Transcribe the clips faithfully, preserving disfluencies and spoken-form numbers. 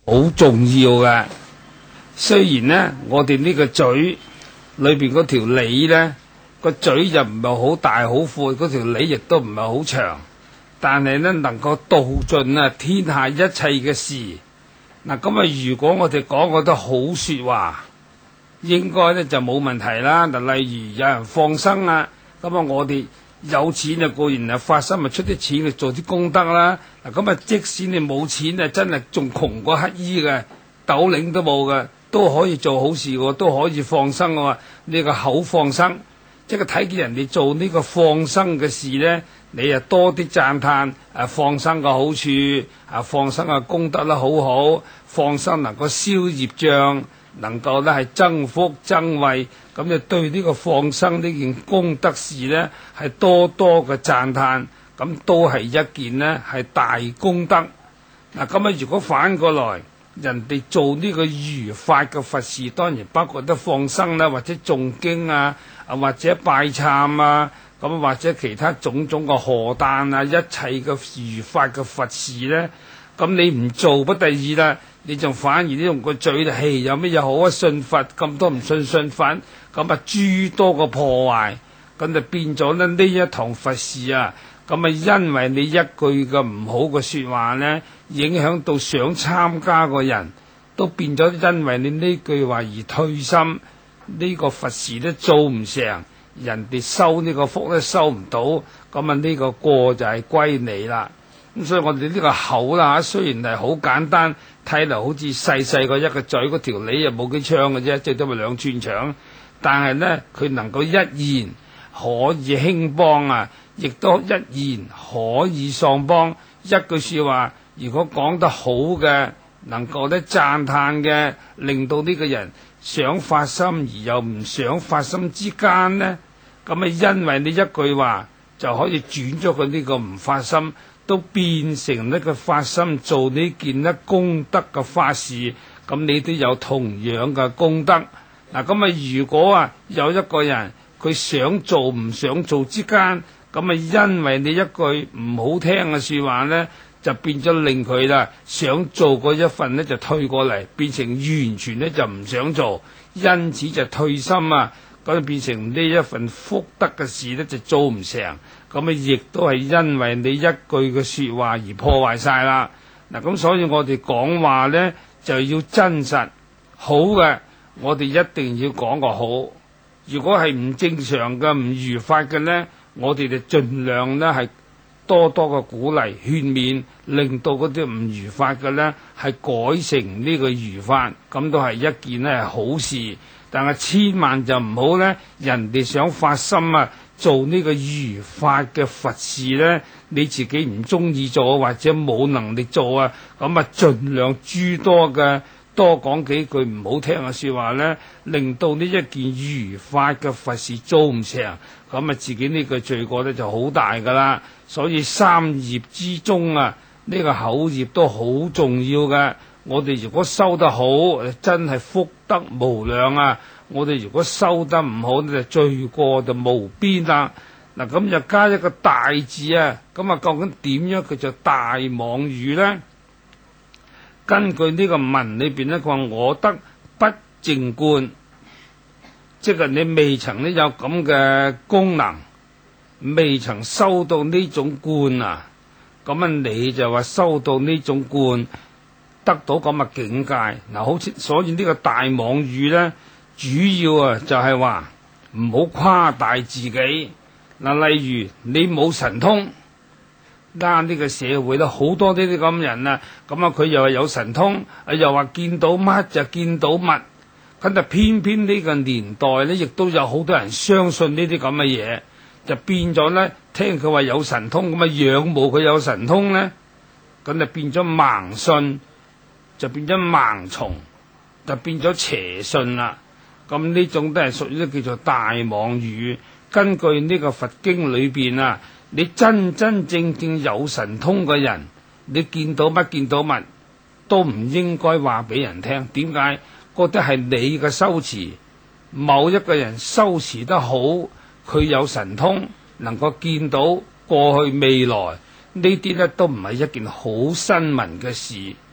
好重要嘅。雖然呢，我哋呢個嘴裏邊嗰條脷呢，個嘴就唔係好大好闊，嗰條脷亦都唔係好長，但係呢，能夠道盡啊天下一切嘅事。嗱，咁啊，如果我哋講嗰啲好說話，應該呢就冇問題啦。嗱，例如有人放生啊，咁啊，我哋有錢就固然啊發心咪出啲錢去做啲功德啦。嗱，咁啊，即使你冇錢啊，真係仲窮過乞衣嘅，斗零都冇嘅，都可以做好事喎，都可以放生喎。呢個口放生，即係睇見人哋做呢個放生嘅事呢，你啊多啲讚歎啊放生嘅好處，啊放生嘅功德啦好好，放生能夠消業障，能夠咧係增福增慧，咁就對呢個放生呢件功德事呢，係多多嘅讚歎，咁都係一件呢係大功德。嗱，咁啊如果反過來，人哋做呢個如法嘅佛事，當然包括得放生啦，或者誦經啊，啊或者拜懺啊，咁或者其他種種嘅荷擔啊，一切嘅如法嘅佛事呢，咁你唔做不第二啦，你仲反而呢用個嘴，嘿有咩嘢好啊？信佛咁多唔信信佛，咁啊諸多個破壞，咁就變咗咧呢一堂佛事啊。咁啊，因為你一句嘅唔好嘅說話呢，影響到想參加個人都變咗，因為你呢句話而退心，呢個佛事都做唔成，人哋收呢個福都收唔到，咁啊呢個過就係歸你啦。咁所以我哋呢個口啦，雖然係好簡單，睇嚟好似細細個一個嘴，嗰條脷又冇幾長嘅啫，最多咪兩寸長，但係呢，佢能夠一言可以興邦啊！亦都一言可以喪邦，一句說話如果講得好嘅，能夠咧讚歎嘅，令到呢個人想發心而又唔想發心之間呢，咁啊因為你一句話就可以轉咗佢呢個唔發心，都變成呢個發心做呢件咧功德嘅法事，咁你都有同樣嘅功德。嗱，咁啊如果啊有一個人佢想做唔想做之間，咁啊，因為你一句唔好聽嘅說話呢，就變咗令佢啦想做嗰一份呢就退過嚟，變成完全呢就唔想做，因此就退心啊，咁變成呢一份福德嘅事呢就做唔成，咁啊亦都係因為你一句嘅說話而破壞晒啦。嗱，咁所以我哋講話呢就要真實好嘅，我哋一定要講個好。如果係唔正常嘅、唔如法嘅呢，我哋就盡量呢係多多嘅鼓勵勸勉，令到嗰啲唔如法嘅呢係改成呢個如法，咁都係一件呢係好事。但係千萬就唔好呢，人哋想發心啊做呢個如法嘅佛事呢，你自己唔中意做或者冇能力做啊，咁啊盡量諸多嘅多講幾句唔好聽嘅說話呢，令到呢一件如法嘅佛事做唔成，咁啊自己呢個罪過呢就好大噶啦。所以三業之中啊，呢個口業都好重要嘅。我哋如果修得好，真係福德無量啊！我哋如果修得唔好，呢就罪過就無邊啦。嗱，咁就加一個大字啊，咁啊究竟點樣佢就大妄語呢？根據呢個文裏邊呢，佢話我得不淨觀，即係你未曾呢有咁嘅功能，未曾收到呢種觀啊，咁啊你就話收到呢種觀，得到咁嘅境界。嗱，好似所以呢個大妄語呢，主要啊就係話唔好誇大自己。嗱，例如你冇神通。啱呢個社會咧，好多呢啲咁人啊，咁啊佢又話有神通，又話見到乜就見到乜，咁就偏偏呢個年代咧，亦都有好多人相信呢啲咁嘅嘢，就變咗咧，聽佢話有神通，咁啊仰慕佢有神通咧，咁就變咗盲信，就變咗盲從，就變咗邪信啦。咁呢種都係屬於叫做大妄語。根據呢個佛經裏邊啊，你真真正正有神通嘅人，你見到乜見到乜都唔應該話俾人聽。點解？覺得係你嘅修持，某一個人修持得好，佢有神通，能夠見到過去未來，呢啲咧都唔係一件好新聞嘅事。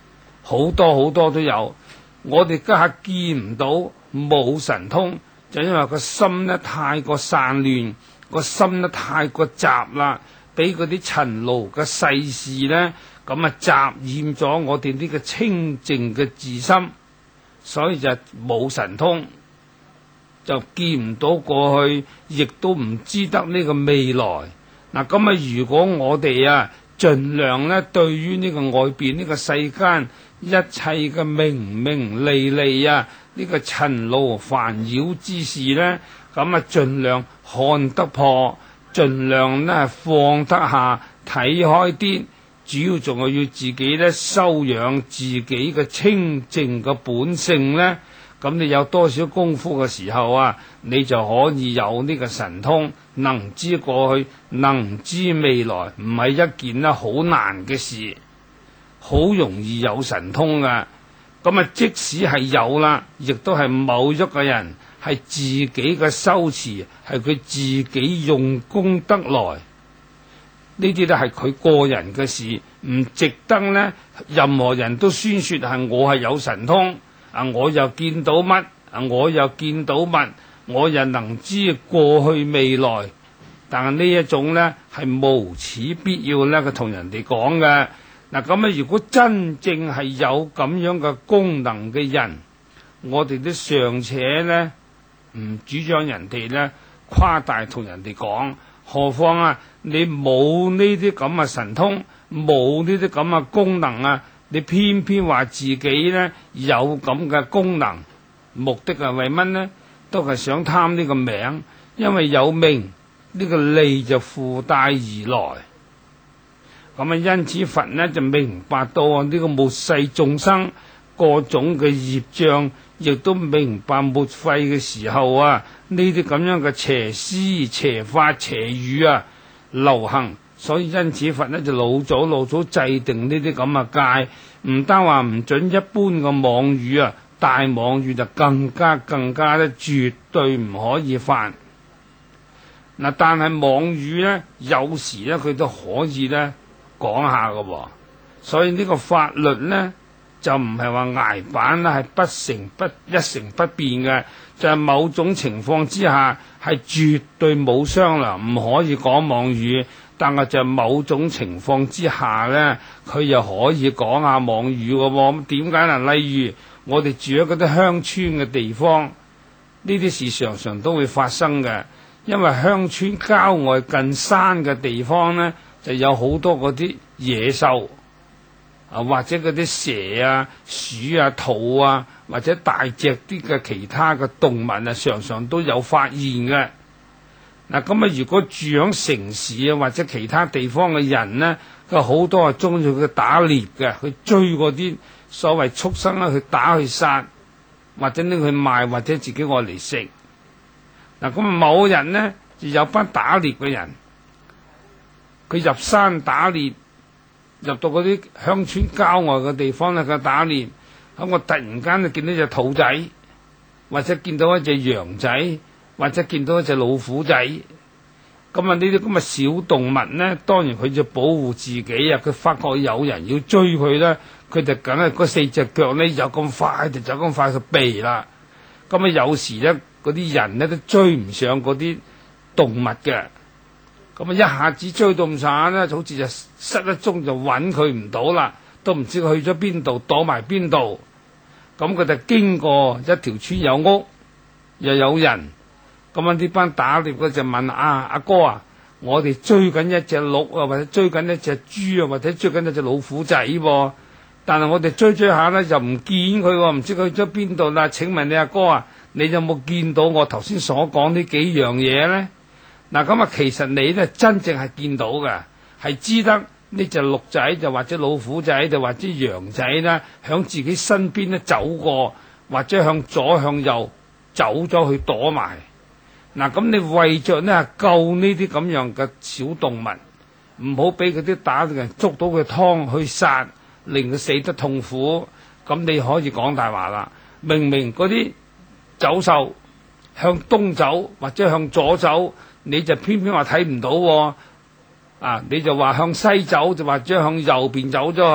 好多好多都有。我哋家下見唔到冇神通，就因為個心咧太過散亂，個心咧太過雜啦，俾嗰啲塵勞嘅世事咧咁啊雜染咗我哋呢個清淨嘅自心，所以就冇神通，就見唔到過去，亦都唔知得呢個未來。嗱，咁啊如果我哋啊盡量咧對於呢個外邊呢個世間一切嘅名名利利啊，呢個塵勞煩擾之事呢，咁啊盡量看得破，盡量呢放得下，睇開啲。主要仲係要自己呢修養自己嘅清淨嘅本性呢。咁你有多少功夫嘅時候啊，你就可以有呢個神通，能知過去，能知未來，唔係一件呢好難嘅事，好容易有神通噶。咁啊，即使係有啦，亦都係某一個人係自己嘅修持，係佢自己用功得來。呢啲都係佢個人嘅事，唔值得呢任何人都宣說係我係有神通。啊！我又見到乜？啊！我又見到乜？我又能知過去未來。但係呢一種呢，係無此必要呢，佢同人哋講嘅。嗱，咁啊，如果真正係有咁樣嘅功能嘅人，我哋都尚且呢唔主張人哋呢誇大同人哋講，何況啊，你冇呢啲咁嘅神通，冇呢啲咁嘅功能啊！你偏偏話自己呢有咁嘅功能，目的係為乜呢？都係想貪呢個名，因為有名呢個利就附帶而來。咁啊，因此佛呢就明白到呢個末世眾生各種嘅業障，亦都明白末廢嘅時候啊，呢啲咁樣嘅邪思、邪法、邪語啊流行。所以因此佛呢就老早老早制定呢啲咁嘅戒，唔單話唔准一般嘅妄語啊，大妄語就更加更加咧絕對唔可以犯。嗱，但係妄語咧有時咧佢都可以咧講下嘅喎，所以呢個法律咧就唔係話崖板啦，係不成不一成不變嘅，就係某種情況之下係絕對冇商量，唔可以講妄語。但係就某種情況之下呢，佢又可以講下妄語嘅喎。咁點解呢？例如我哋住喺嗰啲鄉村嘅地方，呢啲事常常都會發生嘅。因為鄉村郊外近山嘅地方呢，就有好多嗰啲野獸啊，或者嗰啲蛇啊、鼠啊、兔啊，或者大隻啲嘅其他嘅動物啊，常常都有發現嘅。嗱，咁啊，如果住喺城市啊或者其他地方嘅人呢，佢好多係中意佢打獵嘅，去追嗰啲所謂畜生啦，去打去殺，或者拎去賣，或者自己愛嚟食。嗱，咁啊，某人呢就有班打獵嘅人，佢入山打獵，入到嗰啲鄉村郊外嘅地方咧，佢打獵，咁我突然間就見到隻兔仔，或者見到一隻羊仔，或者見到一隻老虎仔，咁啊呢啲咁嘅小動物呢，當然佢就保護自己啊！佢發覺有人要追佢咧，佢就梗係嗰四隻腳呢，有咁快就走咁快去避啦。咁啊有時咧，嗰啲人呢都追唔上嗰啲動物嘅，咁啊一下子追到咁上下咧，就好似就失一蹤，就揾佢唔到啦，都唔知佢去咗邊度，躲埋邊度。咁佢就經過一條村，有屋又有人。咁啊！呢班打獵嘅就問啊，阿哥啊，我哋追緊一隻鹿啊，或者追緊一隻豬啊，或者追緊一隻老虎仔喎、啊。但係我哋追追下咧，就唔見佢喎，唔知佢去咗邊度啦。請問你阿哥啊，你有冇見到我頭先所講呢幾樣嘢咧？嗱，咁啊，其實你咧真正係見到嘅，係知得呢隻鹿仔就或者老虎仔就或者羊仔咧，響自己身邊咧走過，或者向左向右走咗去躲埋。嗱，咁你為着呢救呢啲咁樣嘅小動物，唔好俾嗰啲打獵人捉到佢劏去殺，令佢死得痛苦。咁你可以講大話啦。明明嗰啲走獸向東走或者向左走，你就偏偏話睇唔到、哦，啊，你就話向西走就或者向右邊走咗去。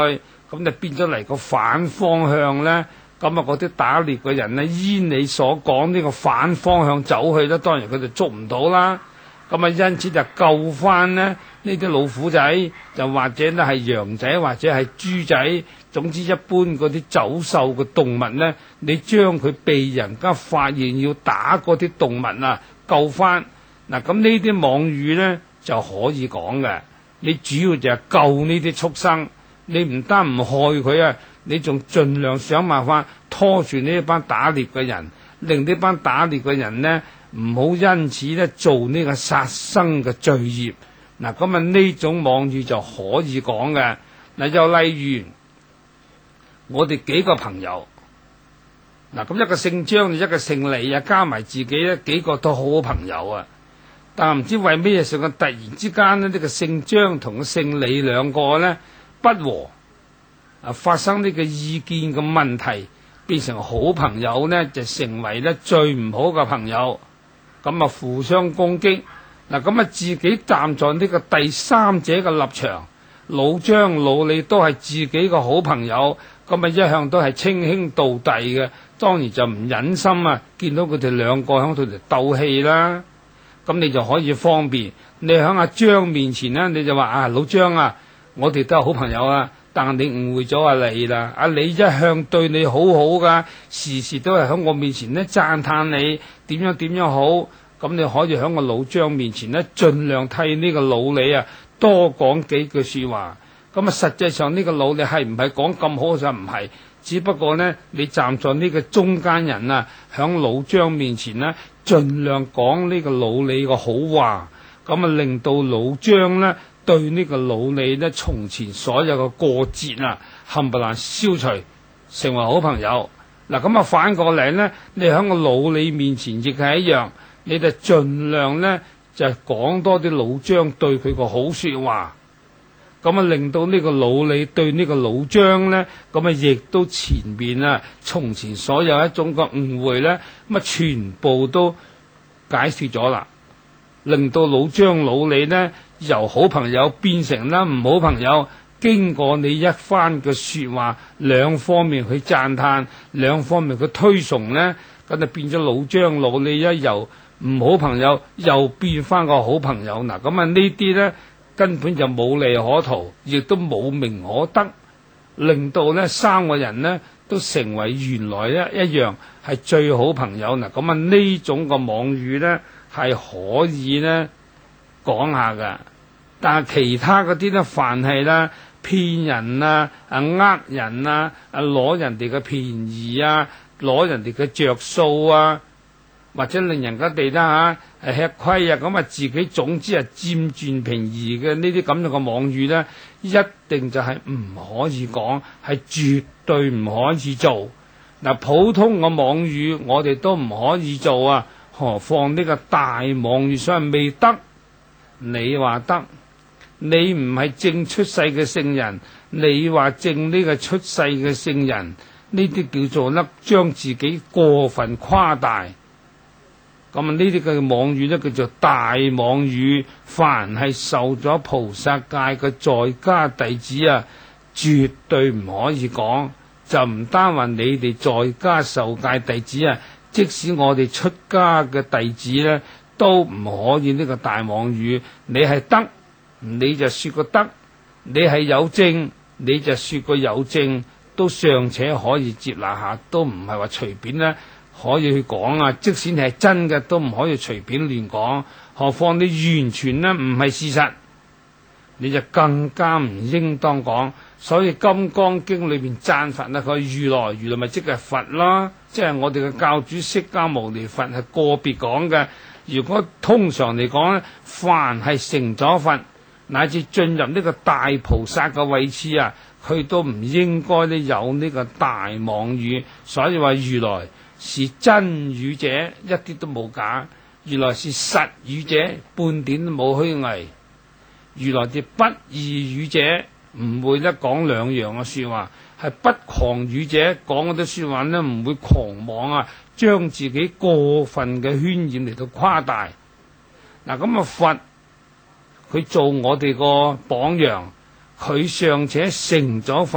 咁就變咗嚟個反方向咧。咁啊，嗰啲打獵嘅人咧，依你所講呢個反方向走去咧，當然佢就捉唔到啦。咁啊，因此就救翻呢呢啲老虎仔，就或者咧係羊仔，或者係豬仔，總之一般嗰啲走獸嘅動物咧，你將佢被人家發現要打嗰啲動物啊，救翻嗱，咁呢啲網語咧就可以講嘅。你主要就係救呢啲畜生，你唔單唔害佢啊，你仲盡量想辦法拖住呢一班打獵嘅人，令呢班打獵嘅人呢唔好因此咧做呢個殺生嘅罪孽。嗱，咁啊呢種網語就可以講嘅。嗱，又例如我哋幾個朋友，嗱，咁一個姓張，一個姓李啊，加埋自己咧幾個都好好朋友啊。但係唔知為咩嘢上，突然之間呢，呢個姓張同個姓李兩個咧不和，啊發生呢個意見嘅問題，變成好朋友呢，就成為咧最唔好嘅朋友。咁啊互相攻擊。嗱，咁啊自己站在呢個第三者嘅立場，老張老李都係自己嘅好朋友，咁啊一向都係稱兄道弟嘅，當然就唔忍心啊見到佢哋兩個喺度嚟鬥氣啦。咁你就可以方便，你喺阿張面前咧，你就話啊老張啊，我哋都係好朋友啊，但係你誤會咗阿李啦。阿李一向對你好好噶，時時都係喺我面前咧讚歎你點樣點樣好。咁你可以喺個老張面前咧，盡量替呢個老李啊多講幾句說話。咁啊，實際上呢個老李係唔係講咁好就唔係，只不過呢，你站在呢個中間人啊，喺老張面前呢，盡量講呢個老李嘅好話，咁啊令到老張呢對呢個老李呢從前所有嘅過節啊冚唪唥消除，成為好朋友。嗱，咁啊反過嚟呢，你喺個老李面前亦係一樣。你就盡量咧就講多啲老張對佢個好說話，咁啊令到呢個老李對呢個老張咧，咁啊亦都前面啊從前所有一種個誤會咧，咁啊全部都解決咗啦，令到老張老李咧由好朋友變成啦唔好朋友。經過你一番嘅說話，兩方面去讚嘆，兩方面去推崇咧，咁就變咗老張老李一由唔好朋友又變翻個好朋友。嗱，咁啊呢啲咧根本就冇利可圖，亦都冇名可得，令到咧三個人咧都成為原來咧一樣係最好朋友。嗱，咁啊呢種個網語咧係可以咧講下噶，但係其他嗰啲咧凡係啦騙人啊啊呃人啊啊攞人哋嘅便宜啊攞人哋嘅着數啊，或者令人家哋啦吓係吃虧啊，咁啊自己總之係佔盡便宜嘅呢啲咁樣嘅網語咧，一定就係唔可以講，係絕對唔可以做。嗱，普通嘅網語我哋都唔可以做啊，何況呢個大網語所謂未得，你話得？你唔係正出世嘅聖人，你話正呢個出世嘅聖人，呢啲叫做咧將自己過分誇大。咁啊，呢啲嘅網語咧叫做大網語，凡係受咗菩薩戒嘅在家弟子啊，絕對唔可以講。就唔單話你哋在家受戒弟子啊，即使我哋出家嘅弟子咧，都唔可以呢個大網語。你係得，你就說個得；你係有證，你就說個有證，都尚且可以接納下，都唔係話隨便咧可以去講啊。即使你係真嘅，都唔可以隨便亂講。何況你完全咧唔係事實，你就更加唔應當講。所以《金剛經》裏邊讚佛咧，佢如來，如來咪即係佛啦，即係我哋嘅教主釋迦牟尼佛係個別講嘅。如果通常嚟講咧，凡係成咗佛，乃至進入呢個大菩薩嘅位置啊，佢都唔應該咧有呢個大妄語。所以話如來是真語者，一啲都冇假；如來是實語者，半點都冇虛偽；如來是不異語者，唔會咧講兩樣嘅說話，係不狂語者，講嗰啲說話咧唔會狂妄啊，將自己過分嘅渲染嚟到誇大。嗱，咁啊佛佢做我哋個榜樣，佢尚且成咗佛，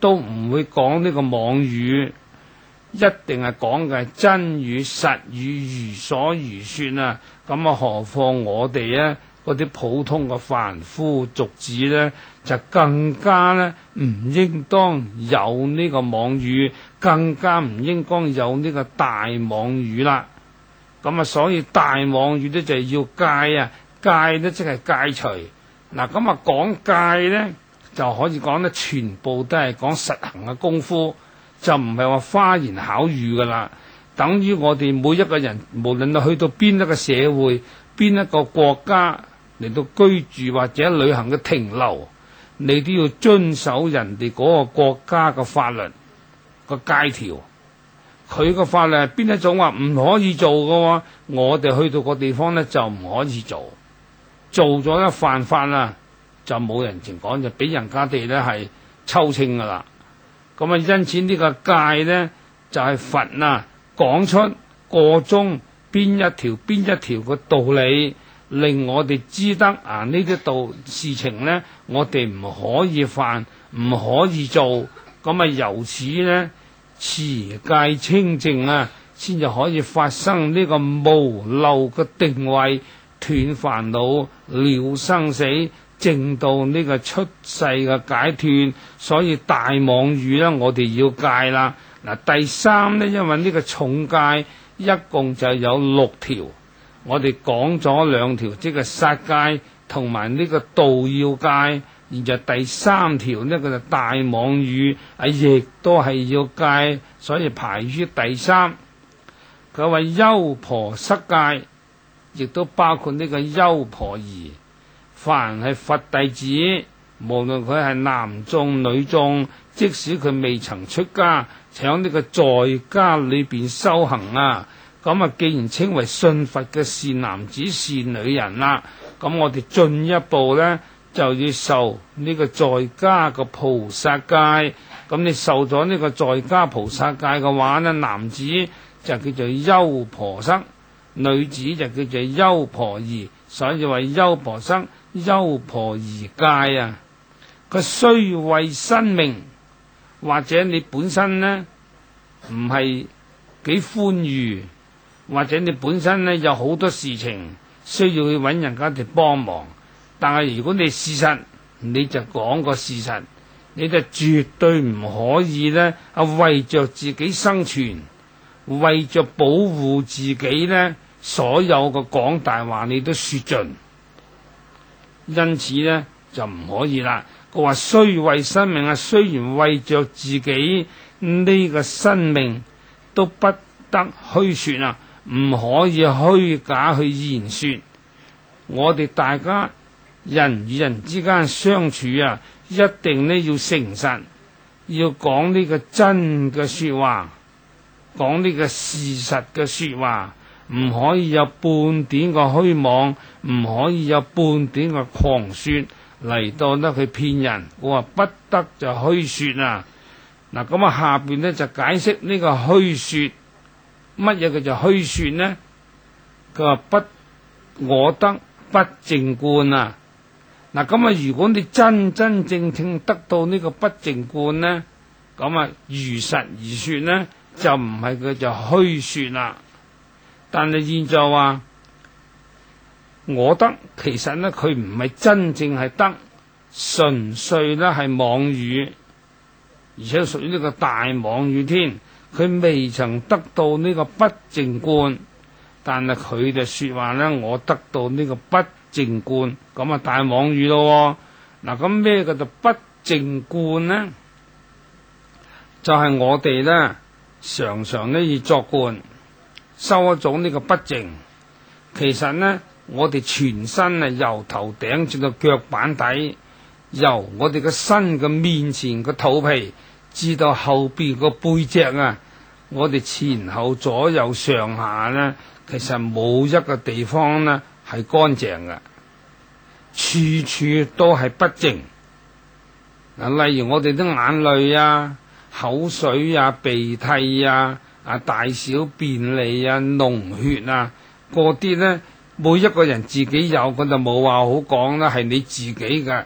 都唔會講呢個妄語，一定係講嘅係真語實語，如所如說啊。咁啊，何況我哋咧嗰啲普通嘅凡夫俗子咧，就更加咧唔應當有呢個妄語，更加唔應當有呢個大妄語啦。咁啊，所以大妄語咧就係要戒啊，戒咧即係戒除。嗱，咁啊講戒咧就可以講得全部都係講實行嘅功夫，就唔係話花言巧語噶啦。等於我哋每一個人，無論你去到邊一個社會、邊一個國家嚟到居住或者旅行嘅停留，你都要遵守人哋嗰個國家嘅法律個戒條。佢個法律係邊一種話唔可以做嘅喎，我哋去到個地方咧就唔可以做，做咗一犯法啦，就冇人情講，就俾人家哋咧係抽清噶啦。咁啊，因此呢個戒咧就係、是、佛啊講出個中邊一條邊一條嘅道理，令我哋知得啊呢啲道事情咧，我哋唔可以犯，唔可以做。咁啊，由此咧持戒清淨啊，先至可以發生呢個無漏嘅定位，斷煩惱，了生死，證到呢個出世嘅解脫。所以大妄語咧，我哋要戒啦。嗱，第三咧，因為呢個重戒一共就有六條，我哋講咗兩條，即係殺戒同埋呢個道要戒。而就第三條呢，佢就大妄語啊，亦都係要戒，所以排於第三。佢話優婆塞戒，亦都包括呢個優婆夷。凡係佛弟子，無論佢係男眾女眾，即使佢未曾出家，喺呢個在家裏邊修行啊，咁啊，既然稱為信佛嘅善男子善女人啦，咁我哋進一步咧就要受呢個在家嘅菩薩戒。咁你受咗呢個在家菩薩戒嘅話呢，男子就叫做優婆塞，女子就叫做優婆夷。所以話優婆塞、優婆夷戒啊。佢雖為生命，或者你本身呢唔係幾寬裕，或者你本身呢有好多事情需要去揾人家哋幫忙，但係如果你事實，你就講個事實，你就絕對唔可以呢啊為着自己生存，為着保護自己呢，所有嘅講大話你都說盡，因此呢就唔可以啦。佢話雖為生命啊，雖然為着自己呢個生命都不得虛說啊，唔可以虛假去言說。我哋大家人與人之間相處啊，一定呢要誠實，要講呢個真嘅說話，講呢個事實嘅說話，唔可以有半點嘅虛妄，唔可以有半點嘅狂說嚟到得去騙人。我話不得就虛說啊。嗱，咁啊下邊呢就解釋呢個虛說，乜嘢叫做虛說呢？佢話不我得不淨觀啊。嗱，咁啊如果你真真正正得到呢個不淨觀呢，咁啊如實而說呢，就唔係佢就虛說啦。但係現在話我得，其實呢佢唔係真正係得，純粹呢係妄語，而且屬於呢個大妄語添。佢未曾得到呢個不淨觀，但係佢就說話呢，我得到呢個不淨觀，咁啊大妄語咯。嗱，咁咩叫做不淨觀呢？就係、是、我哋呢常常呢要作觀，修一種呢個不淨。其實呢我哋全身啊由頭頂至到腳板底，由我哋個身嘅面前個肚皮至到後邊個背脊啊，我哋前後左右上下呢，其實冇一個地方呢係乾淨嘅，處處都係不淨。嗱，例如我哋啲眼淚啊、口水啊、鼻涕啊、啊大小便利啊、膿血啊，嗰啲呢，每一個人自己有，咁就冇話好講啦，係你自己嘅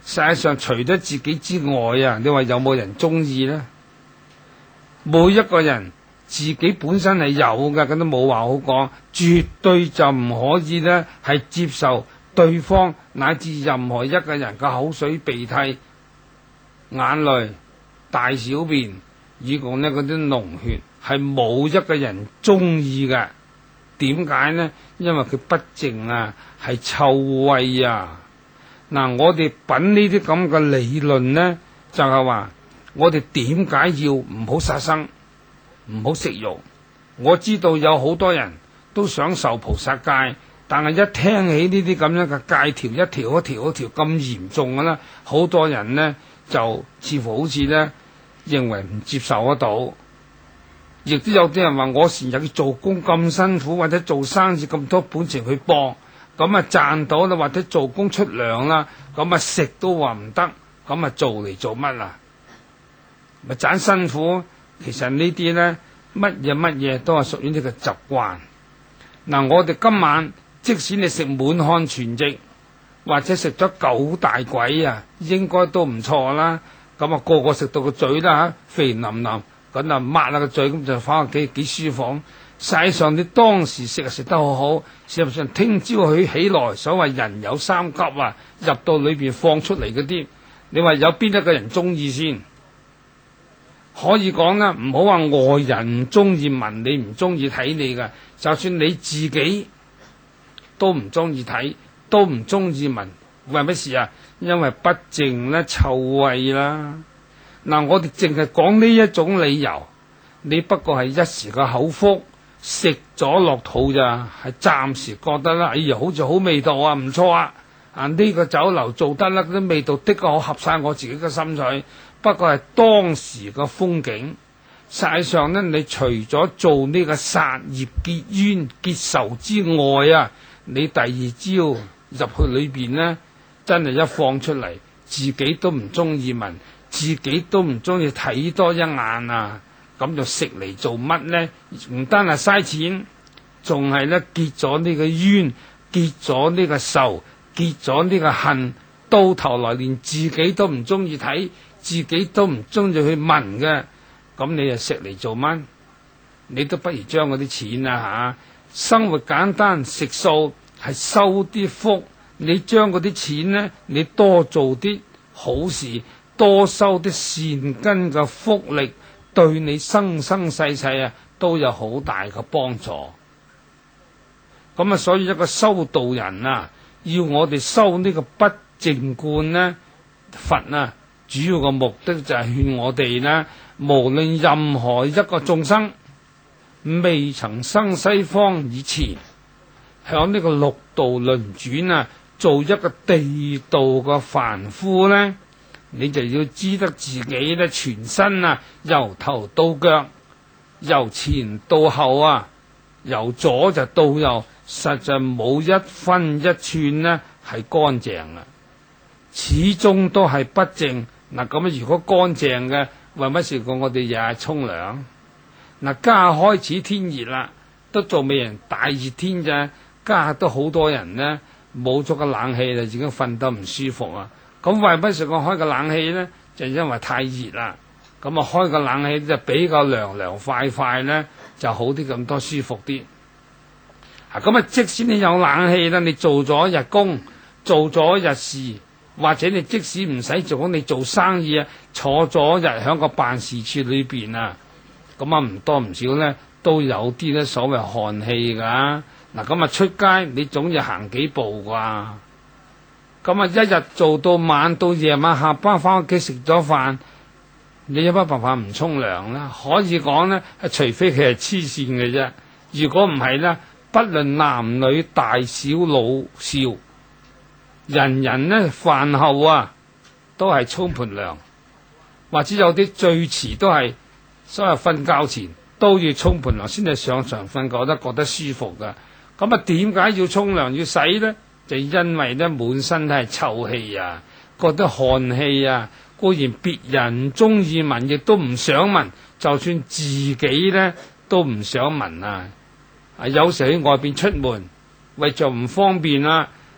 實際上除咗自己之外啊，你話有冇人中意呢？每一個人自己本身係有嘅，咁都冇話好講，絕對就唔可以呢係接受對方乃至任何一個人嘅口水、鼻涕、眼淚、大小便，以講呢嗰啲膿血，係冇一個人中意嘅。點解呢？因為佢不淨啊，係臭穢啊！嗱，我哋品呢啲咁嘅理論呢，就係話我哋點解要唔好殺生，唔好食肉？我知道有好多人都想受菩薩戒，但係一聽起呢啲咁樣嘅戒條，一條一條一條咁嚴重嘅啦，好多人呢就似乎好似呢認為唔接受得到。亦都有啲人話我成日做工咁辛苦，或者做生意咁多本錢去搏，咁啊賺到啦，或者做工出糧啦，咁啊食都話唔得，咁啊做嚟做乜啊？咪盞辛苦。其實呢啲呢，乜嘢乜嘢都係屬於呢個習慣。嗱，我哋今晚即使你食滿漢全席，或者食咗九大簋啊，應該都唔錯啦。咁啊個個食到個嘴啦吓，肥腍腍。咁啊抹下個嘴，咁就翻屋企幾舒服。實際上你當時食啊食得好好，事實上聽朝佢起來，所謂人有三急啊，入到裏邊放出嚟嗰啲，你話有邊一個人中意先？可以講啦，唔好話外人唔中意聞你，唔中意睇你噶，就算你自己都唔中意睇，都唔中意聞，為乜事啊？因為不淨啦，臭穢啦。嗱，我哋淨係講呢一種理由，你不過係一時個口福，食咗落肚咋，係暫時覺得啦，哎呀，好似好味道啊，唔錯啊，啊呢個酒樓做得啦，啲味道的確好合晒我自己嘅心水，不過係當時個風景。實際上呢，你除咗做呢個殺業結冤結仇之外啊，你第二朝入去裏邊呢，真係一放出嚟，自己都唔中意聞。自己都唔中意睇多一眼啊，咁就食嚟做乜呢？唔單係嘥錢，仲係咧結咗呢個冤，結咗呢個仇，結咗呢個恨，到頭來連自己都唔中意睇，自己都唔中意去聞嘅，咁你就食嚟做乜？你都不如將嗰啲錢啊吓，生活簡單，食素係收啲福，你將嗰啲錢呢，你多做啲好事。多收啲善根嘅福力，對你生生世世啊都有好大嘅幫助。咁啊，所以一個修道人啊，要我哋修呢個不淨觀呢，佛啊主要嘅目的就係勸我哋呢，無論任何一個眾生未曾生西方以前，響呢個六道輪轉啊，做一個地道嘅凡夫呢，你就要知得自己咧，全身啊，由頭到腳，由前到後啊，由左就到右，實在冇一分一寸呢係乾淨啊，始終都係不淨。嗱，咁如果乾淨嘅，為乜事過我哋日日沖涼？嗱，家下開始天熱啦，都仲未人大熱天咋，家下都好多人呢，冇咗個冷氣就已經瞓得唔舒服啊。咁為乜事我開個冷氣呢？就因為太熱啦。咁啊開個冷氣就比較涼涼快快呢，就好啲，咁多舒服啲。啊，咁啊即使你有冷氣啦，你做咗日工，做咗日事，或者你即使唔使做，你做生意啊，坐咗日喺個辦事處裏邊啊，咁啊唔多唔少呢，都有啲咧所謂寒氣噶。嗱，咁啊出街你總要行幾步啩？咁啊，一日做到晚，到夜晚下班翻屋企食咗飯，你有乜辦法唔沖涼啦？可以講呢，除非佢係黐線嘅啫。如果唔係呢，不論男女大小老少，人人呢飯後啊都係沖盆涼，或者有啲最遲都係所謂瞓覺前都要沖盆涼先至上床瞓覺得覺得舒服噶。咁啊，點解要沖涼要洗呢？就因為咧滿身都係臭氣啊，覺得汗氣啊，固然別人唔中意聞，亦都唔想聞，就算自己咧都唔想聞啊！啊，有時喺外邊出門，為着唔方便啊，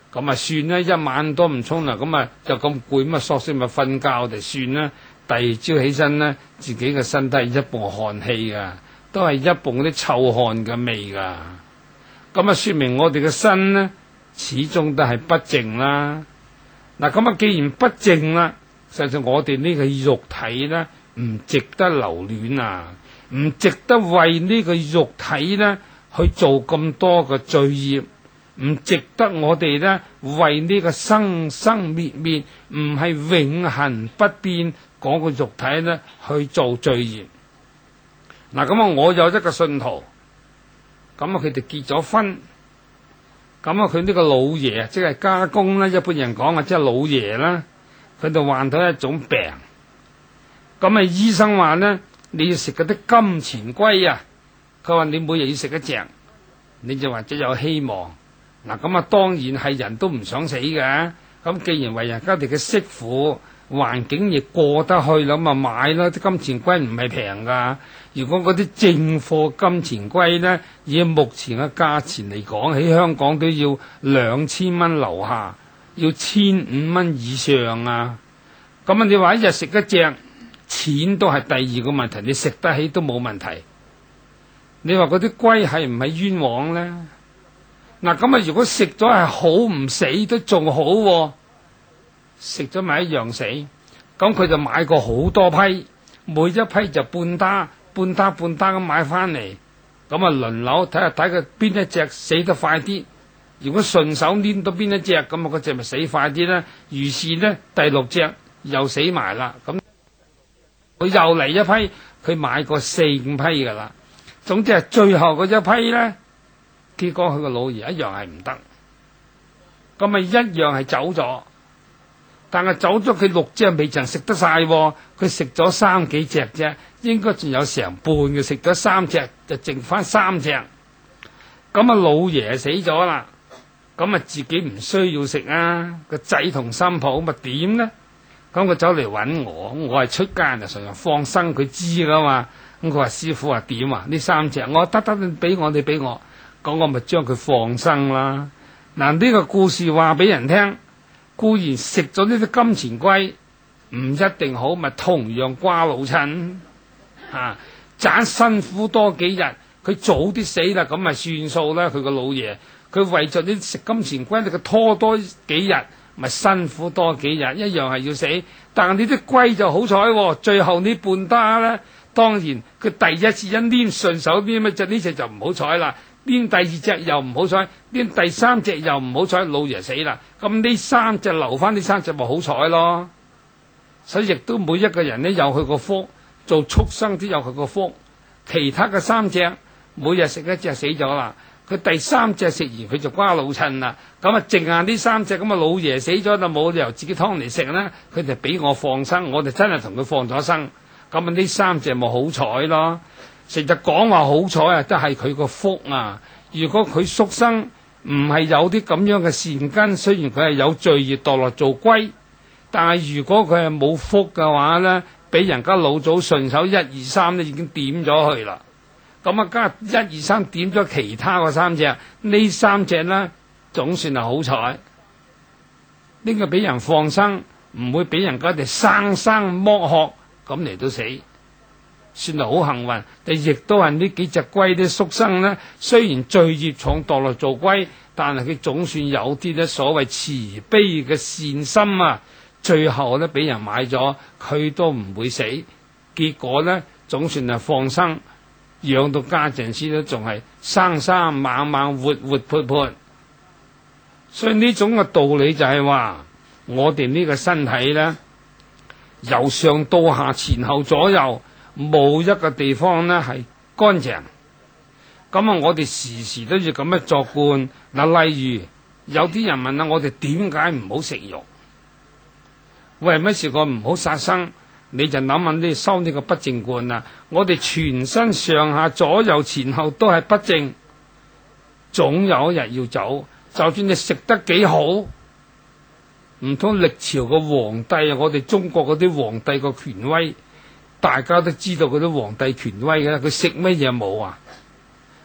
咁啊算啦，一晚都唔沖涼，咁啊就咁攰，咁啊索性咪瞓覺就算啦。第二朝起身咧，自己嘅身體一埲汗氣噶，都係一埲嗰啲臭汗嘅味噶。咁啊說明我哋嘅身咧，始終都係不淨啦。嗱，咁啊既然不淨啦，實際我哋呢個肉體咧，唔值得留戀啊，唔值得為呢個肉體咧去做咁多嘅罪業。唔值得我哋咧為呢個生生滅滅唔係永恆不變嗰個肉體咧去做罪業。嗱，咁啊，我有一個信徒，咁啊佢哋結咗婚，咁啊佢呢個老爺即係家公咧，一般人講啊即係老爺啦，佢就患到一種病，咁啊醫生話咧你要食嗰啲金錢龜啊，佢話你每日要食一隻，你就或者有希望。嗱，咁啊，當然係人都唔想死嘅。咁既然為人家哋嘅媳婦，環境亦過得去啦，咁啊買啦。啲金錢龜唔係平噶。如果嗰啲正貨金錢龜咧，以目前嘅價錢嚟講，喺香港都要兩千蚊樓下，要千五蚊以上啊。咁啊，你話一日食一隻，錢都係第二個問題，你食得起都冇問題。你話嗰啲龜係唔係冤枉咧？嗱，咁啊，如果食咗係好唔死都仲好，啊，食咗咪一樣死。咁佢就買過好多批，每一批就半打半打半打咁買翻嚟，咁啊輪流睇下睇佢邊一隻死得快啲。如果順手拈到邊一隻，咁啊嗰隻咪死快啲啦。於是呢，第六隻又死埋啦。咁佢又嚟一批，佢買過四五批噶啦。總之係最後嗰一批咧。結果佢個老爺一樣係唔得，咁咪一樣係走咗，但係走咗佢六隻未曾食得晒，佢食咗三幾隻啫，應該仲有成半嘅，食咗三隻就剩翻三隻，咁啊老爺死咗啦，咁啊自己唔需要食啊，個仔同新抱咪點呢？咁佢走嚟搵我，我係出家人，常常放生佢知噶嘛，咁佢話師傅話點啊？呢三隻我得得你俾我，你俾我。咁我咪將佢放生啦。嗱，呢個故事話俾人聽，固然食咗呢啲金錢龜唔一定好，咪同樣瓜老襯啊！盞辛苦多幾日，佢早啲死啦，咁咪算數啦。佢個老爺，佢為咗啲食金錢龜，佢拖多幾日，咪辛苦多幾日，一樣係要死。但係呢啲龜就好彩，最後呢半打咧，當然佢第一次一拈順手拈乜隻呢隻就唔好彩啦。拈第二隻又唔好彩，拈第三隻又唔好彩，老爺死啦。咁呢三隻留翻呢三隻咪好彩咯。所以亦都每一個人呢有佢個福，做畜生都有佢個福。其他嘅三隻每日食一隻死咗啦，佢第三隻食完佢就瓜老襯啦。咁啊剩下呢三隻咁啊老爺死咗就冇理由自己劏嚟食啦，佢就俾我放生，我哋真係同佢放咗生。咁啊呢三隻咪好彩咯。成日講話好彩啊，都係佢個福啊！如果佢宿生唔係有啲咁樣嘅善根，雖然佢係有罪業墮落做龜，但係如果佢係冇福嘅話咧，俾人家老祖順手一二三咧已經點咗去啦。咁啊加一二三點咗其他嗰三隻，呢三隻咧總算係好彩。呢個俾人放生，唔會俾人家哋生生剝殼咁嚟到死。算係好幸運，但亦都係呢幾隻龜啲宿生咧，雖然罪業重墮落做龜，但係佢總算有啲咧所謂慈悲嘅善心啊！最後咧俾人買咗，佢都唔會死。結果咧總算係放生，養到家陣時都仲係生生猛猛活活潑潑。所以呢種嘅道理就係話，我哋呢個身體咧，由上到下前後左右，冇一個地方呢係乾淨，咁啊我哋時時都要咁樣作觀。嗱，例如有啲人問啊，我哋點解唔好食肉？為乜事個唔好殺生？你就諗下你收呢個不淨觀啦。我哋全身上下左右前後都係不淨，總有一日要走。就算你食得幾好，唔通歷朝個皇帝啊？我哋中國嗰啲皇帝個權威，大家都知道嗰啲皇帝權威嘅，佢食乜嘢冇啊？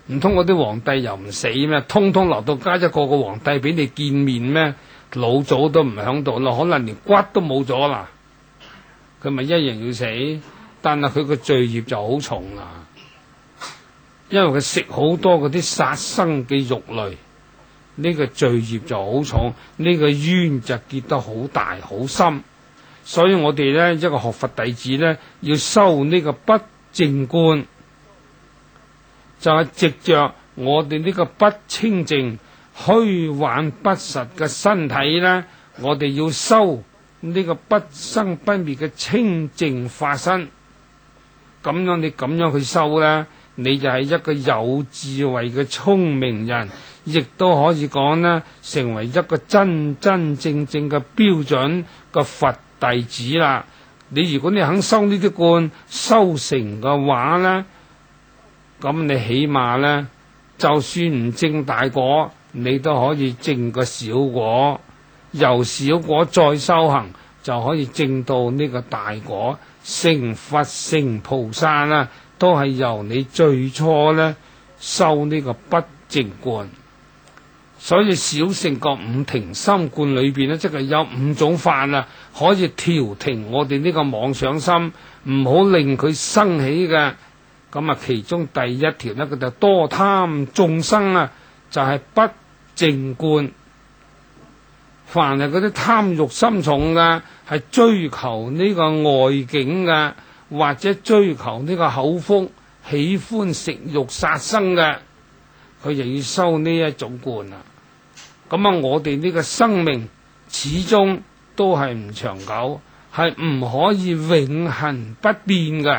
唔通嗰啲皇帝又唔死咩？通通落到家，一個個皇帝俾你見面咩？老早都唔響度咯，可能連骨都冇咗啦，佢咪一樣要死？但係佢個罪孽就好重啦，因為佢食好多嗰啲殺生嘅肉類，呢個罪孽就好重，呢個冤就結得好大好深。所以我哋咧一個學佛弟子咧，要修呢個不淨觀，就係藉着我哋呢個不清淨、虛幻不實嘅身體咧，我哋要修呢個不生不滅嘅清淨法身。咁樣你咁樣去修咧，你就係一個有智慧嘅聰明人，亦都可以講呢，成為一個真真正正嘅標準嘅佛弟子啦。你如果你肯修呢啲觀，修成嘅話咧，咁你起碼咧，就算唔證大果，你都可以證個小果，由小果再修行，就可以證到呢個大果。成佛成菩薩啦，都係由你最初咧修呢個不淨觀。所以小乘覺五停心觀裏邊咧，即係有五種法啊，可以調停我哋呢個妄想心，唔好令佢生起嘅。咁啊，其中第一條呢，佢就多貪眾生啊，就係、是、不淨觀。凡係嗰啲貪欲心重嘅，係追求呢個外境嘅，或者追求呢個口福，喜歡食肉殺生嘅，佢就要修呢一種觀啊。咁啊，我哋呢個生命始終都係唔長久，係唔可以永恆不變嘅。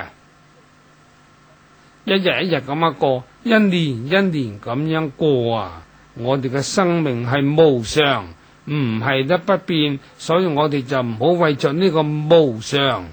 一日一日咁樣過，一年一年咁樣過啊！我哋嘅生命係無常，唔係得不變，所以我哋就唔好為着呢個無常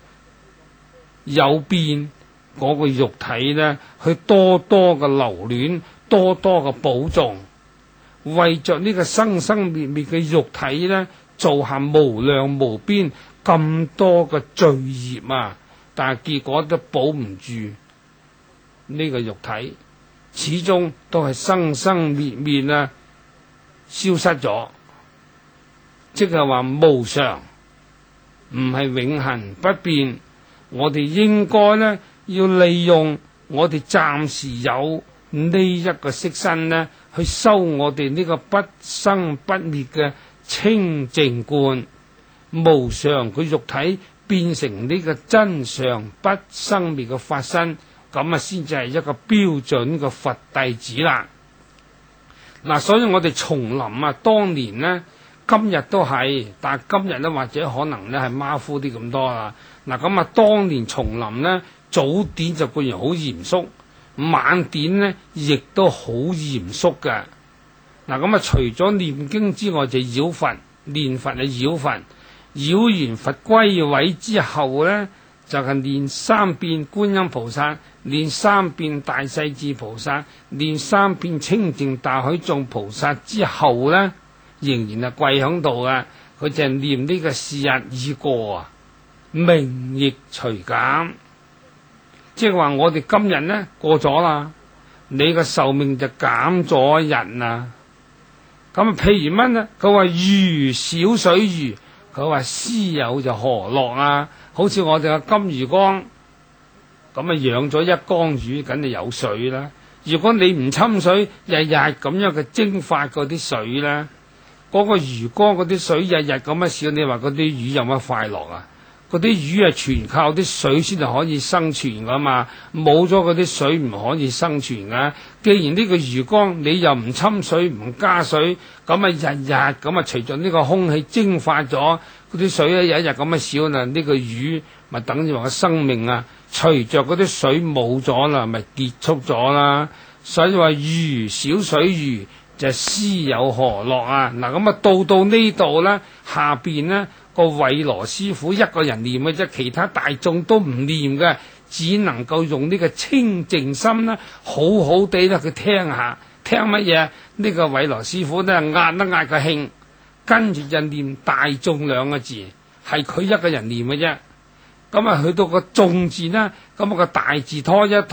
有變嗰個肉體呢，去多多嘅留戀，多多嘅保重，為着呢個生生滅滅嘅肉體呢，做下無量無邊咁多嘅罪孽啊！但係結果都保唔住呢個肉體，始終都係生生滅滅啊，消失咗。即係話無常，唔係永恆不變。我哋應該呢，要利用我哋暫時有呢一個色身呢，去修我哋呢個不生不滅嘅清淨觀。無常佢肉體變成呢個真常不生滅嘅法身，咁啊先至係一個標準嘅佛弟子啦。嗱，所以我哋叢林啊，當年呢，今日都係，但係今日呢，或者可能呢係馬虎啲咁多啦。嗱，咁啊，當年叢林呢，早典就固然好嚴肅，晚典呢亦都好嚴肅嘅。嗱，咁啊，除咗念經之外，就繞佛，念佛啊繞佛，繞完佛歸位之後呢，就係念三遍觀音菩薩，念三遍大勢至菩薩，念三遍清淨大海眾菩薩之後呢，仍然係跪響度嘅，佢就係念呢個是日已過啊，命亦隨減，即係話我哋今日呢過咗啦，你個壽命就減咗一日啊。咁啊，譬如乜呢？佢話魚小水魚，佢話師有就何樂啊？好似我哋嘅金魚缸，咁啊養咗一缸魚，梗係有水啦。如果你唔侵水，日日咁樣嘅蒸發嗰啲水咧，嗰、嗰個魚缸嗰啲水日日咁樣少，你話嗰啲魚有乜快樂啊？嗰啲魚係全靠啲水先至可以生存噶嘛，冇咗嗰啲水唔可以生存噶。既然呢個魚缸你又唔侵水唔加水，咁啊日日咁啊隨着呢個空氣蒸發咗嗰啲水咧，日日咁樣少啦，呢、呢個魚咪等於話個生命啊，隨着嗰啲水冇咗啦，咪結束咗啦。所以話魚小水魚就師有何樂啊？嗱，咁啊到到呢度咧，下邊咧。個韋羅師傅一個人念嘅啫，其他大眾都唔念嘅，只能夠用呢個清淨心啦，好好地咧去聽下，聽乜嘢？呢個韋羅師傅咧壓一壓個興，跟住就念大眾兩個字，係佢一個人念嘅啫。咁啊去到個眾字呢，咁啊個大字拖一拖，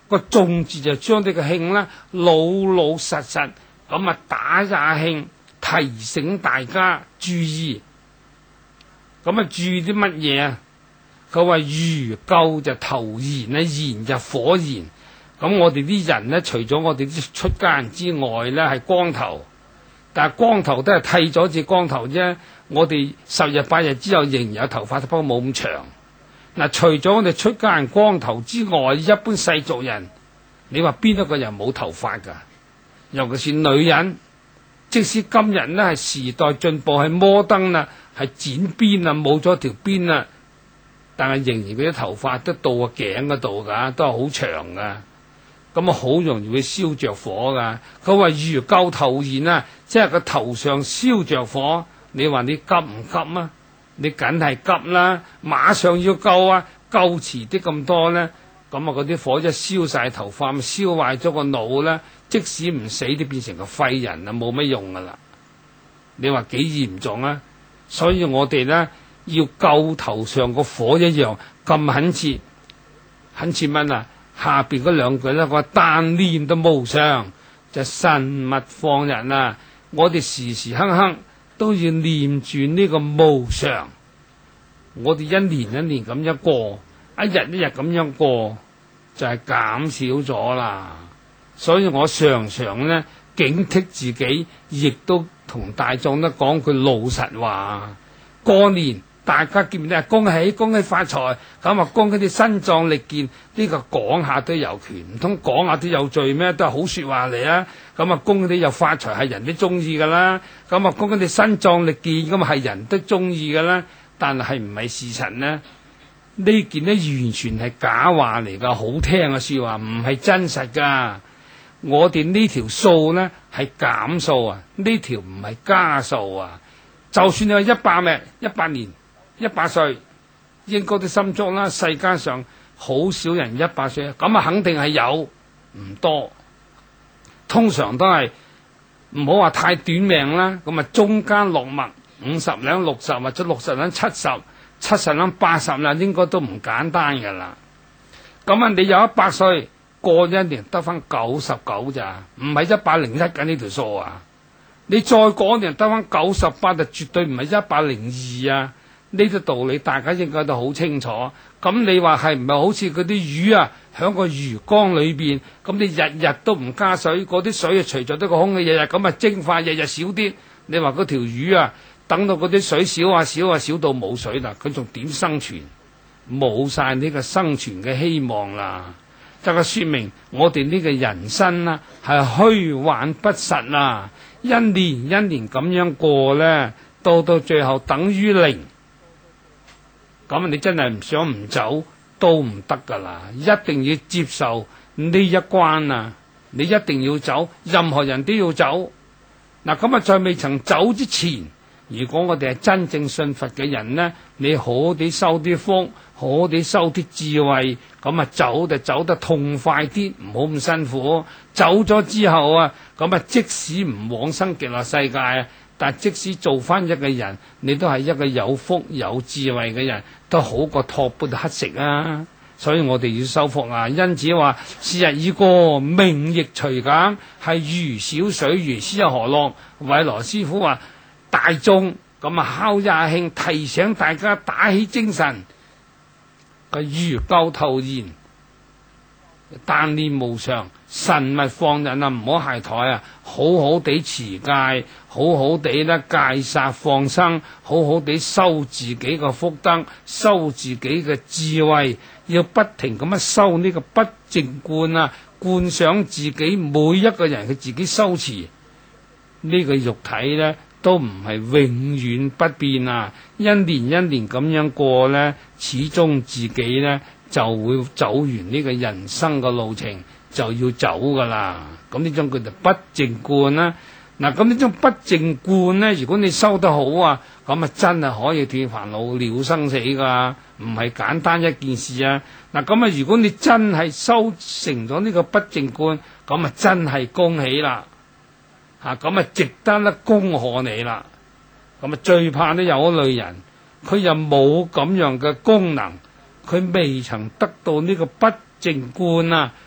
個眾字就將呢個磬啦，老老實實咁啊打下磬，提醒大家注意。咁啊注意啲乜嘢啊？佢話魚咎就頭燃咧，燃就火燃。咁我哋啲人咧，除咗我哋啲出家人之外咧，係光頭，但係光頭都係剃咗隻光頭啫。我哋十日八日之後仍然有頭髮，不過冇咁長。嗱，除咗我哋出家人光頭之外，一般世俗人，你話邊一個人冇頭髮噶？尤其是女人，即使今日呢係時代進步，係摩登啦，係剪辮啊，冇咗條辮啦，但係仍然嗰啲頭髮都到個頸嗰度噶，都係好長噶。咁啊，好容易會燒着火噶。佢話魚咎頭燃啊，即係個頭上燒着火。你話你急唔急啊？你梗係急啦，馬上要救啊！救遲啲咁多咧，咁啊嗰啲火一燒晒頭髮，咪燒壞咗個腦咧。即使唔死，都變成個廢人啊，冇乜用噶啦。你話幾嚴重啊？所以我哋咧要救頭上個火一樣咁懇切，懇切乜啊？下邊嗰兩句咧，我但念都無常，就慎勿放人啊！我哋時時刻刻都要念住呢個無常。我哋一年一年咁樣過，一日一日咁樣過，就係、是、減少咗啦。所以我常常咧警惕自己，亦都同大眾都講句老實話。過年大家見唔見啊？恭喜恭喜發財，咁啊恭喜你身壯力健，呢、這個講下都有權，唔通講下都有罪咩？都係好說話嚟啊！咁啊恭喜你又發財，係人都中意噶啦。咁啊恭喜你身壯力健，咁啊係人都中意噶啦。但係唔係事實呢？呢件呢完全係假話嚟噶，好聽嘅說話，唔係真實噶。我哋呢條數呢係減數啊，呢條唔係加數啊。就算你有一百命、一百年、一百歲，應該都心足啦。世間上好少人一百歲，咁啊肯定係有，唔多。通常都係唔好話太短命啦，咁啊中間落墨五十零六十或者六十零七十、七十零八十啦，應該都唔簡單噶啦。咁啊，你有一百歲。過一年得翻九十九咋，唔係一百零一緊呢條數啊！你再過一年得翻九十八，就絕對唔係一百零二啊！呢啲道理大家應該都好清楚。咁你話係唔係好似嗰啲魚啊，響個魚缸裏邊，咁你日日都唔加水，嗰啲水啊隨著呢個空氣日日咁啊蒸發，日日少啲。你話嗰條魚啊，等到嗰啲水少啊少啊少到冇水啦，佢仲點生存？冇晒呢個生存嘅希望啦！就係說明我哋呢個人生啊係虛幻不實啊，一年一年咁樣過咧，到到最後等於零。咁你真係唔想唔走都唔得噶啦，一定要接受呢一關啊！你一定要走，任何人都要走。嗱，咁啊，在未曾走之前，如果我哋係真正信佛嘅人呢，你好啲收啲福，好啲收啲智慧，咁啊走就走得痛快啲，唔好咁辛苦。走咗之後啊，咁啊即使唔往生極樂世界啊，但即使做翻一個人，你都係一個有福有智慧嘅人，都好過托缽乞食啊！所以我哋要修福啊！因此話是日已過，命亦隨減，係如小水，如斯何樂？韋羅師傅話大眾咁啊敲一下磬，提醒大家打起精神。個魚咎頭燃，但念無常，慎勿放人啊！唔好懈怠啊！好好地持戒，好好地咧戒殺放生，好好地修自己嘅福德，修自己嘅智慧，要不停咁樣修呢個不淨觀啊！觀想自己每一個人佢自己修持呢個肉體咧，都唔係永遠不變啊！一年一年咁樣過咧，始終自己咧就會走完呢個人生嘅路程，就要走噶啦。咁呢種叫做不淨觀啦。嗱，咁呢種不淨觀咧，如果你修得好啊，咁啊真係可以斷煩惱了生死噶，唔係簡單一件事啊。嗱，咁啊如果你真係修成咗呢個不淨觀，咁啊真係恭喜啦！吓，咁啊值得咧恭賀你啦！咁啊最怕都有一類人，佢又冇咁樣嘅功能，佢未曾得到呢個不淨觀啊，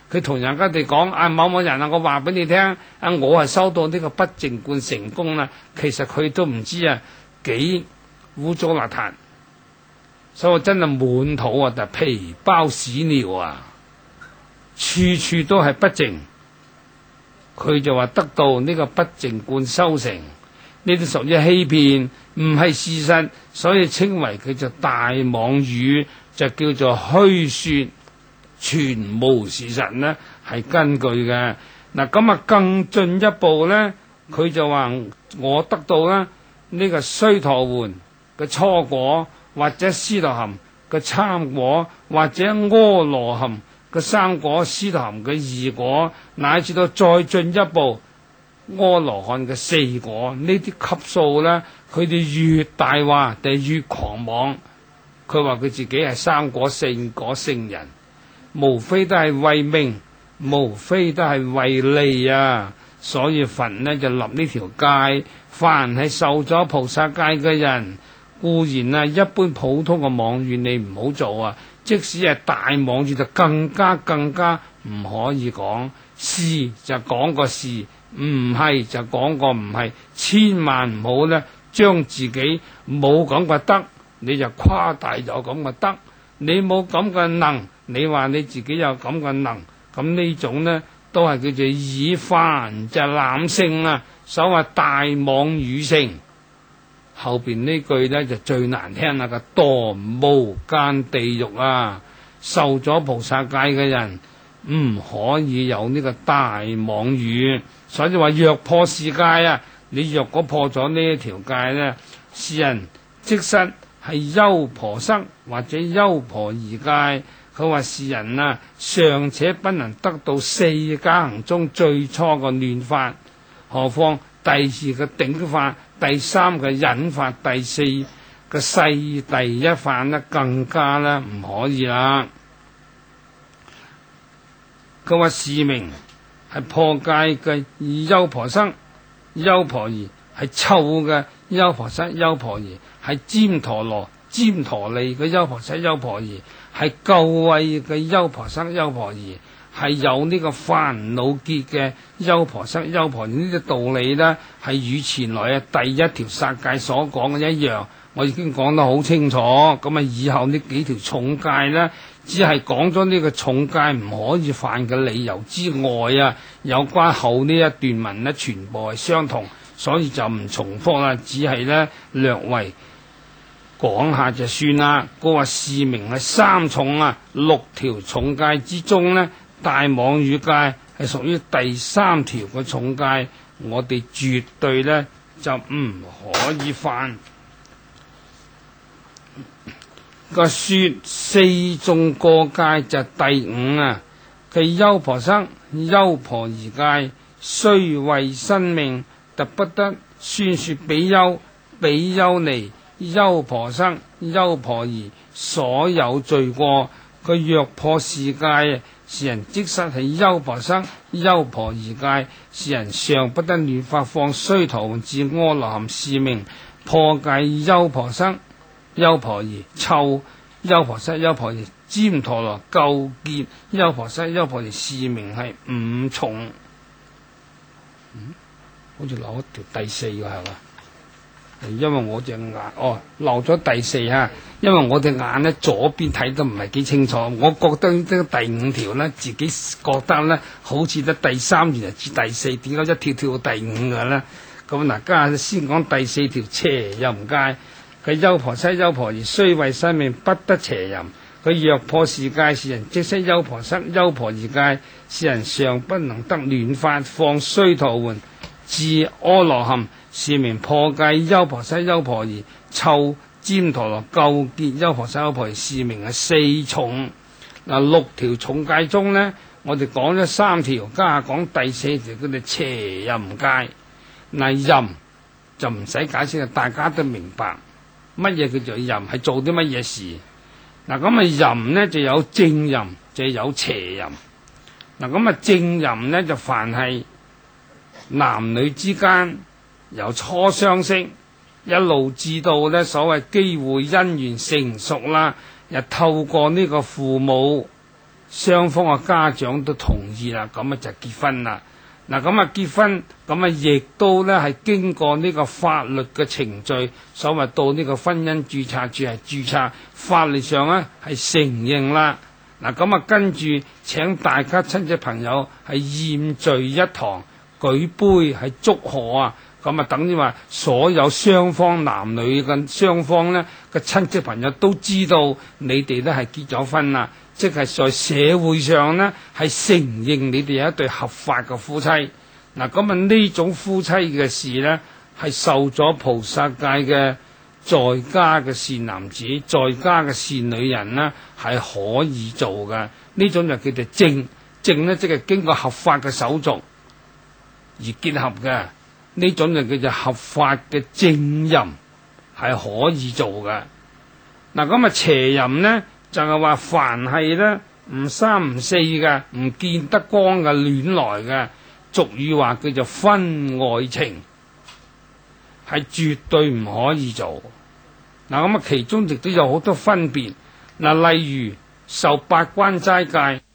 佢同人家哋講啊，某某人啊，我話俾你聽啊，我係收到呢個不淨觀成功啦。其實佢都唔知啊，幾污糟邋遢，所以真係滿肚啊，就皮包屎尿啊，處處都係不淨。佢就話得到呢個不淨觀修成，呢啲屬於欺騙，唔係事實，所以稱為佢就大妄語，就叫做虛說，全無事實呢係根據嘅。嗱，咁啊更進一步呢，佢就話我得到啦呢個須陀洹嘅初果，或者斯陀含嘅參果，或者阿羅含嘅三果，斯陀含嘅二果，乃至到再進一步阿羅漢嘅四果，呢啲級數呢，佢哋越大話就越狂妄。佢話佢自己係三果四果聖人，無非都係為名，無非都係為利啊！所以佛呢就立呢條戒，凡係受咗菩薩戒嘅人，固然啊一般普通嘅妄語你唔好做啊，即使係大妄語就更加更加唔可以講。是就講個是，唔係就講個唔係，千萬唔好咧將自己冇咁嘅德，你就誇大咗咁嘅德。你冇咁嘅能，你話你自己有咁嘅能，咁呢種呢都係叫做以凡就濫聖啊，所謂大妄語聖。後邊呢句呢就最難聽啦，個墮無間地獄啊！受咗菩薩戒嘅人唔可以有呢個大妄語，所以話若破是戒啊，你若果破咗呢一條戒呢，是人即失係優婆塞或者優婆夷戒。佢話是人啊，尚且不能得到四加行中最初嘅亂法，何況第二嘅頂法，第三嘅忍法，第四嘅世第一法呢，更加呢唔可以啦。佢話是名係破戒嘅優婆塞、優婆夷，係臭嘅優婆塞、優婆夷，係旃陀羅、旃陀利嘅優婆塞、優婆夷，係垢穢嘅優婆塞、優婆夷，係有呢個煩惱結嘅優婆塞、優婆夷。呢啲道理呢，係與前來嘅第一條殺戒所講嘅一樣，我已經講得好清楚。咁啊，以後呢幾條重戒呢，只係講咗呢個重戒唔可以犯嘅理由之外啊，有關後呢一段文呢，全部係相同，所以就唔重複啦，只係呢略為講下就算啦。佢話是名係三重啊，六條重戒之中呢，大妄語戒係屬於第三條嘅重戒，我哋絕對呢就唔可以犯。個說四眾過戒就第五啊，佢優婆塞、優婆夷戒，雖為生命，特不得宣說比丘、比丘尼、優婆塞、優婆夷所有罪過。佢若破是戒，是人即失係優婆塞、優婆夷戒，是人尚不得亂發放須陀洹至阿羅漢，是名破戒優婆塞、優婆夷、臭優婆塞、優婆夷、旃陀羅、垢結優婆塞、優婆夷，是名係五重。嗯，好似漏一條第四個係嘛？因為我隻眼哦漏咗第四吓，因為我隻眼咧左邊睇得唔係幾清楚，我覺得呢第五條咧自己覺得咧好似得第三原來至第四，點解一跳跳到第五嘅咧？咁嗱，家下先講第四條邪淫戒。佢優婆塞、優婆夷雖為生命，不得邪淫。佢若破是戒，是人即失優婆塞、優婆夷戒，是人尚不能得亂發放須陀洹至阿羅漢，是名破戒優婆塞、優婆夷、臭旃陀羅、垢結優婆塞、優婆夷，是名係四重。嗱，六條重戒中呢，我哋講咗三條，加下講第四條叫做邪淫戒。嗱，淫就唔使解釋啦，大家都明白。乜嘢叫做淫？係做啲乜嘢事？嗱，咁啊淫呢就有正淫，就有邪淫。嗱，咁啊正淫呢就凡係男女之間由初相識一路至到呢所謂機會姻緣成熟啦，又透過呢個父母雙方嘅家長都同意啦，咁啊就結婚啦。嗱，咁啊結婚，咁啊亦都咧係經過呢個法律嘅程序，所謂到呢個婚姻註冊處係註冊，法律上咧係承認啦。嗱，咁啊跟住請大家親戚朋友係宴聚一堂，舉杯係祝賀啊！咁啊等於話所有雙方男女嘅雙方咧嘅親戚朋友都知道你哋咧係結咗婚啦。即係在社會上呢，係承認你哋有一對合法嘅夫妻。嗱，咁啊呢種夫妻嘅事呢，係受咗菩薩界嘅在家嘅善男子、在家嘅善女人呢，係可以做嘅。呢種就叫做證，證呢即係經過合法嘅手續而結合嘅。呢種就叫做合法嘅正淫，係可以做嘅。嗱，咁啊邪淫呢？就係話凡係咧唔三唔四嘅，唔見得光嘅亂來嘅，俗語話叫做婚外情，係絕對唔可以做。嗱，咁啊其中亦都有好多分別。嗱，例如受八關齋戒。